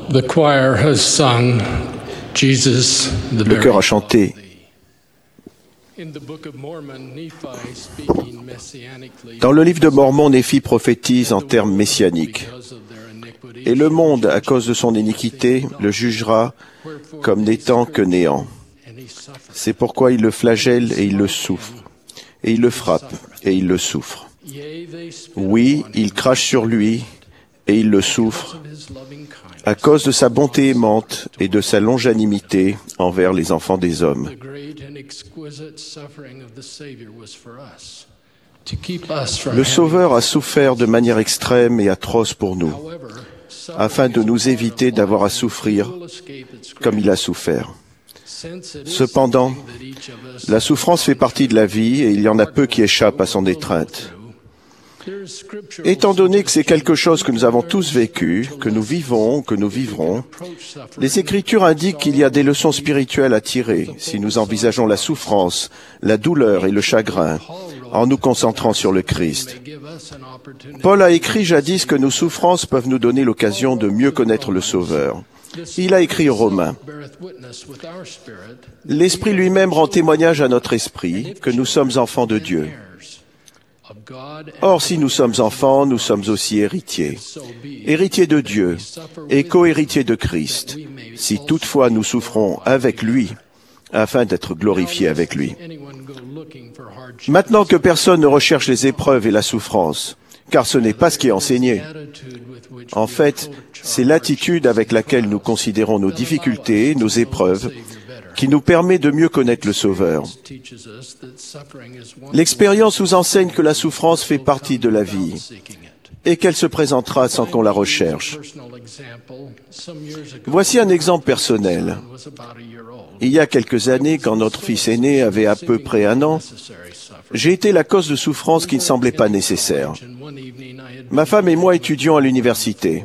The choir has sung Jesus the Le chœur a very chanté. In the Book of Mormon, Nephi speaking messianically Dans le livre de Mormon, Néphi prophétise en termes messianiques. because of their iniquity. Et le monde, à cause de son iniquité, le jugera comme n'étant que néant. And he suffered. C'est pourquoi il le flagelle et il le souffre. Et il le frappe et il le souffre. Yea, they spit Oui, upon il him crache sur lui et il le souffre of his loving kindness. à cause de sa bonté aimante et de sa longanimité envers les enfants des hommes. The great and exquisite suffering of the Savior was for us, to keep us from Le having- Sauveur a souffert de manière extrême et atroce pour nous, However, afin de nous éviter d'avoir à souffrir will escape its comme il a souffert. Since it is Cependant, something that each of us la souffrance fait partie de la vie et il y en a peu qui échappent à son étreinte. there is scripture Étant donné que c'est quelque chose que nous avons tous vécu, que nous vivons, que nous vivrons, approach suffering les Écritures indiquent qu'il y a des leçons spirituelles à tirer si nous envisageons la souffrance, la douleur et le chagrin en nous concentrant sur le Christ. may give us an opportunity. Paul a écrit jadis que nos souffrances peuvent nous donner l'occasion de mieux connaître le Sauveur. Il a écrit aux Romains, Beareth witness with our spirit, l'Esprit lui-même rend témoignage à notre esprit que nous sommes enfants de Dieu. heirs of God, and Or, si nous sommes enfants, nous sommes aussi héritiers. so be Héritiers de Dieu et co-héritiers de Christ, si toutefois nous souffrons avec lui, afin d'être glorifiés avec lui. anyone go looking for hardship. Maintenant que personne ne recherche les épreuves et la souffrance, car ce n'est pas ce qui est enseigné. Attitude with which En fait, c'est l'attitude avec laquelle nous considérons nos difficultés, nos épreuves, qui nous permet de mieux connaître le Sauveur. teaches us that suffering is one L'expérience nous enseigne que la souffrance fait partie de la vie seeking it. et qu'elle se présentera sans qu'on la recherche. Personal example, some years ago, Voici un exemple personnel. was about a year old. Il y a quelques années, quand notre fils aîné avait à peu près 1 an, Necessary suffering. j'ai été la cause de souffrances qui ne semblaient pas nécessaires. And one evening I had Ma femme et moi étudions à l'université.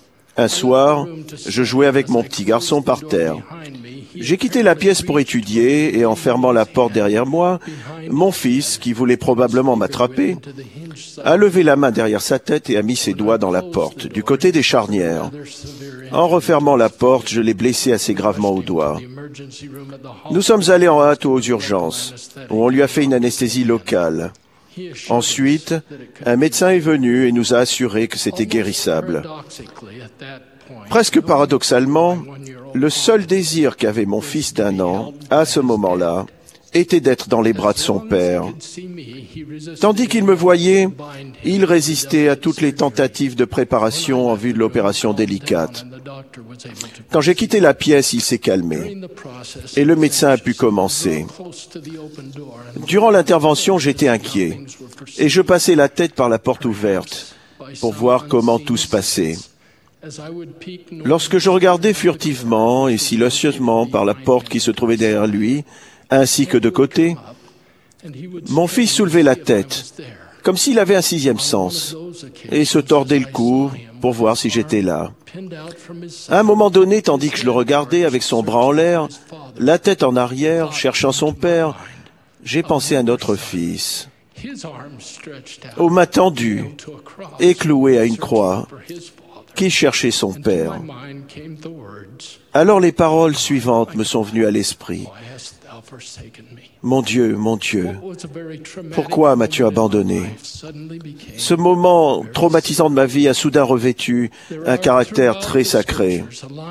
Un soir, je jouais avec mon petit garçon par terre. behind me, he J'ai quitté la pièce pour étudier et en fermant la porte derrière moi, mon fils, qui voulait probablement m'attraper, to the hinge side a levé la main derrière sa tête et a mis ses doigts dans la porte, du côté des charnières. rather severe En refermant la porte, je l'ai blessé assez gravement au doigt. the emergency room at the Nous sommes allés en hâte aux urgences, où on lui a fait une anesthésie locale. He assured Ensuite, un médecin est venu et nous a assuré que c'était guérissable. paradoxically at that point, Presque paradoxalement, 1-year-old le seul désir qu'avait mon fils d'1 an, à ce moment-là, était d'être dans les bras de son père. could see me, he resisted Tandis qu'il me voyait, bind him il résistait à toutes les tentatives de préparation en vue de l'opération délicate. and the doctor was able to Quand j'ai quitté la pièce, il s'est calmé in the process et le médecin a pu commencer. close to the open door and Durant l'intervention, j'étais inquiet et je passais la tête par la porte ouverte pour voir comment tout se passait. as I would peek Lorsque je regardais furtivement et silencieusement par la porte qui se trouvait derrière lui, ainsi que de côté, and he would mon fils soulevait la tête, there comme s'il avait un 6e sens, et se tordait le cou pour voir si j'étais là. pinned out from his À un moment donné, tandis que je le regardais avec son bras en l'air, la tête en arrière, cherchant son père, j'ai pensé à notre fils, his arms stretched out aux mains tendues to a cross et cloué à une croix, for his father. qui cherchait son To père. my mind came the words, Alors les paroles suivantes me sont venues à l'esprit. why hast thou forsaken me? Mon Dieu, What was a very traumatic pourquoi m'as-tu moment in my abandonné? life suddenly became Ce moment traumatisant de ma vie a soudain revêtu un caractère très sacré.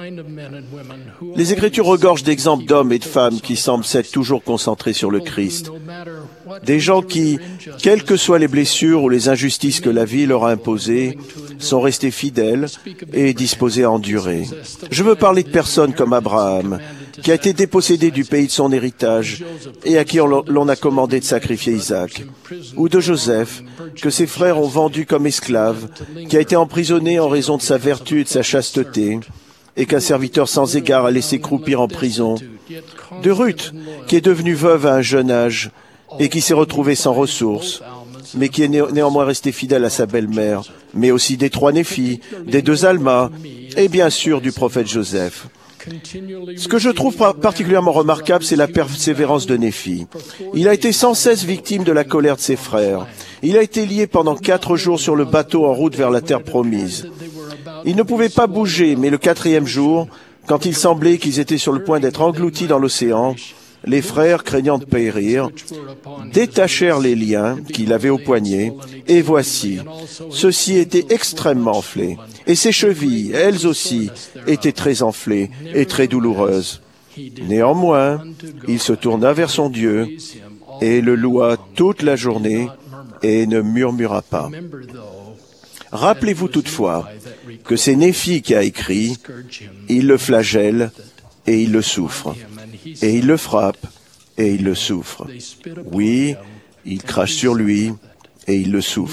Les Écritures regorgent d'exemples d'hommes et de femmes qui semblent s'être toujours concentrés sur le Christ. Des gens qui, quelles que soient les blessures ou les injustices que la vie leur a imposées, sont restés fidèles et disposés à endurer. Je veux parler de personnes comme Abraham, qui a été dépossédé du pays de son héritage et à qui l'on a commandé de sacrifier Isaac, ou de Joseph, que ses frères ont vendu comme esclave, qui a été emprisonné en raison de sa vertu et de sa chasteté, et qu'un serviteur sans égard a laissé croupir en prison, de Ruth, qui est devenue veuve à un jeune âge et qui s'est retrouvée sans ressources, mais qui est néanmoins restée fidèle à sa belle-mère, mais aussi des 3 Néphi, des 2 Alma, et bien sûr du prophète Joseph. Ce que je trouve particulièrement remarquable, c'est la persévérance de Néphi. Il a été sans cesse victime de la colère de ses frères. Il a été lié pendant 4 jours sur le bateau en route vers la terre promise. Ils ne pouvaient pas bouger, mais le 4e jour, quand il semblait qu'ils étaient sur le point d'être engloutis dans l'océan, les frères, craignant de périr, détachèrent les liens qu'il avait au poignet, et voici, ceux-ci étaient extrêmement enflés, et ses chevilles, elles aussi, étaient très enflées et très douloureuses. Néanmoins, il se tourna vers son Dieu, et le loua toute la journée, et ne murmura pas. Rappelez-vous toutefois que c'est Néphi qui a écrit « Il le flagelle et il le souffre, et il le frappe et il le souffre. Oui, il crache sur lui et il le souffre. »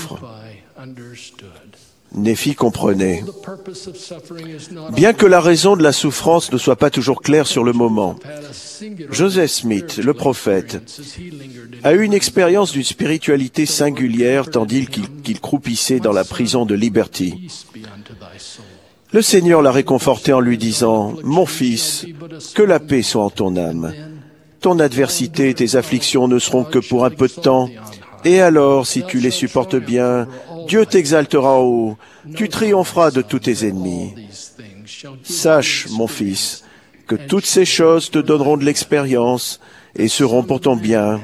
Néphi comprenait. Bien que la raison de la souffrance ne soit pas toujours claire sur le moment, Joseph Smith, le prophète, a eu une expérience d'une spiritualité singulière tandis qu'il croupissait dans la prison de Liberty. Le Seigneur l'a réconforté en lui disant « Mon fils, que la paix soit en ton âme. Ton adversité et tes afflictions ne seront que pour un peu de temps. Et alors, si tu les supportes bien, Dieu t'exaltera en haut, tu triompheras de tous tes ennemis. Sache, mon fils, que toutes ces choses te donneront de l'expérience et seront pour ton bien.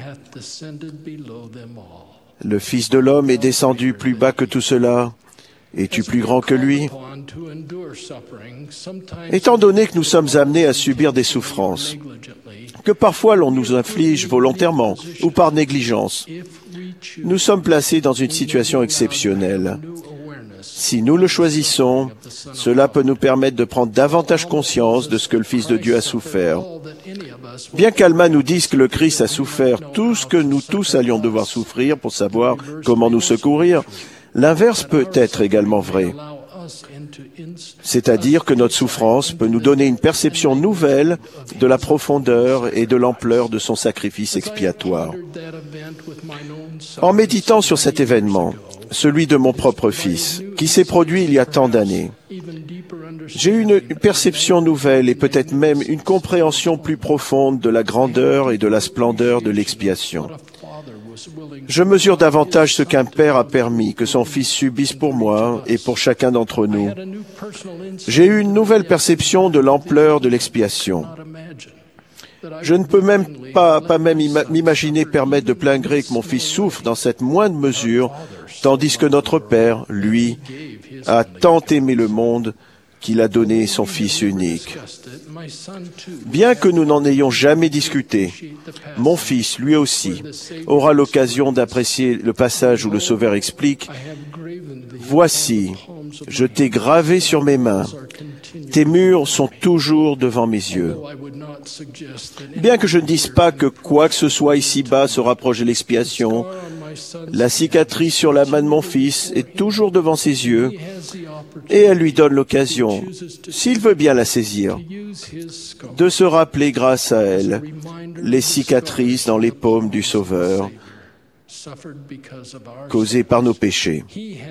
Le Fils de l'homme est descendu plus bas que tout cela. Es-tu plus grand que lui? Étant donné que nous sommes amenés à subir des souffrances, que parfois l'on nous inflige volontairement ou par négligence, nous sommes placés dans une situation exceptionnelle. Si nous le choisissons, cela peut nous permettre de prendre davantage conscience de ce que le Fils de Dieu a souffert. Bien qu'Alma nous dise que le Christ a souffert tout ce que nous tous allions devoir souffrir pour savoir comment nous secourir, l'inverse peut être également vrai. C'est-à-dire que notre souffrance peut nous donner une perception nouvelle de la profondeur et de l'ampleur de son sacrifice expiatoire. En méditant sur cet événement, celui de mon propre fils, qui s'est produit il y a tant d'années, j'ai eu une perception nouvelle et peut-être même une compréhension plus profonde de la grandeur et de la splendeur de l'expiation. Je mesure davantage ce qu'un père a permis que son fils subisse pour moi et pour chacun d'entre nous. J'ai eu une nouvelle perception de l'ampleur de l'expiation. Je ne peux même pas m'imaginer permettre de plein gré que mon fils souffre dans cette moindre mesure, tandis que notre Père, lui, a tant aimé le monde qu'il a donné son Fils unique. Bien que nous n'en ayons jamais discuté, mon fils, lui aussi, aura l'occasion d'apprécier le passage où le Sauveur explique « Voici, je t'ai gravé sur mes mains, tes murs sont toujours devant mes yeux. » Bien que je ne dise pas que quoi que ce soit ici-bas se rapproche de l'expiation, la cicatrice sur la main de mon fils est toujours devant ses yeux et elle lui donne l'occasion, s'il veut bien la saisir, de se rappeler grâce à elle les cicatrices dans les paumes du Sauveur causées par nos péchés.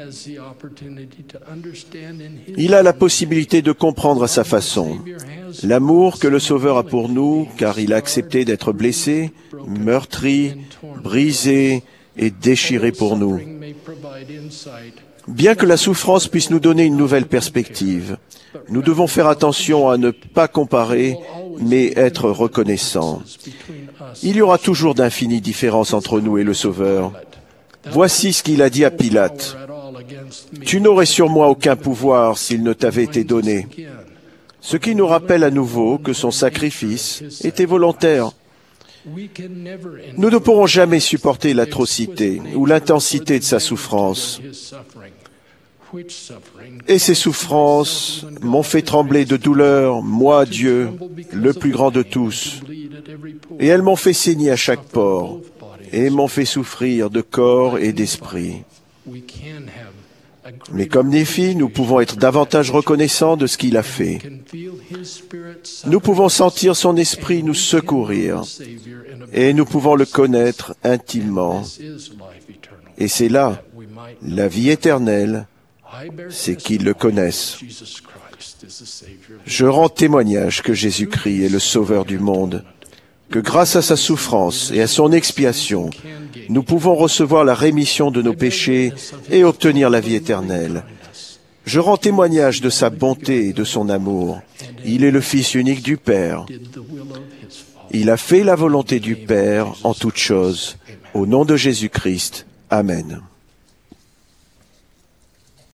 Il a la possibilité de comprendre à sa façon l'amour que le Sauveur a pour nous, car il a accepté d'être blessé, meurtri, brisé et déchiré pour nous. Bien que la souffrance puisse nous donner une nouvelle perspective, nous devons faire attention à ne pas comparer, mais être reconnaissants. Il y aura toujours d'infinies différences entre nous et le Sauveur. Voici ce qu'il a dit à Pilate. « Tu n'aurais sur moi aucun pouvoir s'il ne t'avait été donné. » Ce qui nous rappelle à nouveau que son sacrifice était volontaire. Nous ne pourrons jamais supporter l'atrocité ou l'intensité de sa souffrance. Et ces souffrances m'ont fait trembler de douleur, moi, Dieu, le plus grand de tous. Et elles m'ont fait saigner à chaque pore, et m'ont fait souffrir de corps et d'esprit. Mais comme Néphi, nous pouvons être davantage reconnaissants de ce qu'il a fait. Nous pouvons sentir son esprit nous secourir, et nous pouvons le connaître intimement. Et c'est là, la vie éternelle, c'est qu'ils le connaissent. Je rends témoignage que Jésus-Christ est le Sauveur du monde, que grâce à sa souffrance et à son expiation, nous pouvons recevoir la rémission de nos péchés et obtenir la vie éternelle. Je rends témoignage de sa bonté et de son amour. Il est le Fils unique du Père. Il a fait la volonté du Père en toutes choses. Au nom de Jésus-Christ. Amen.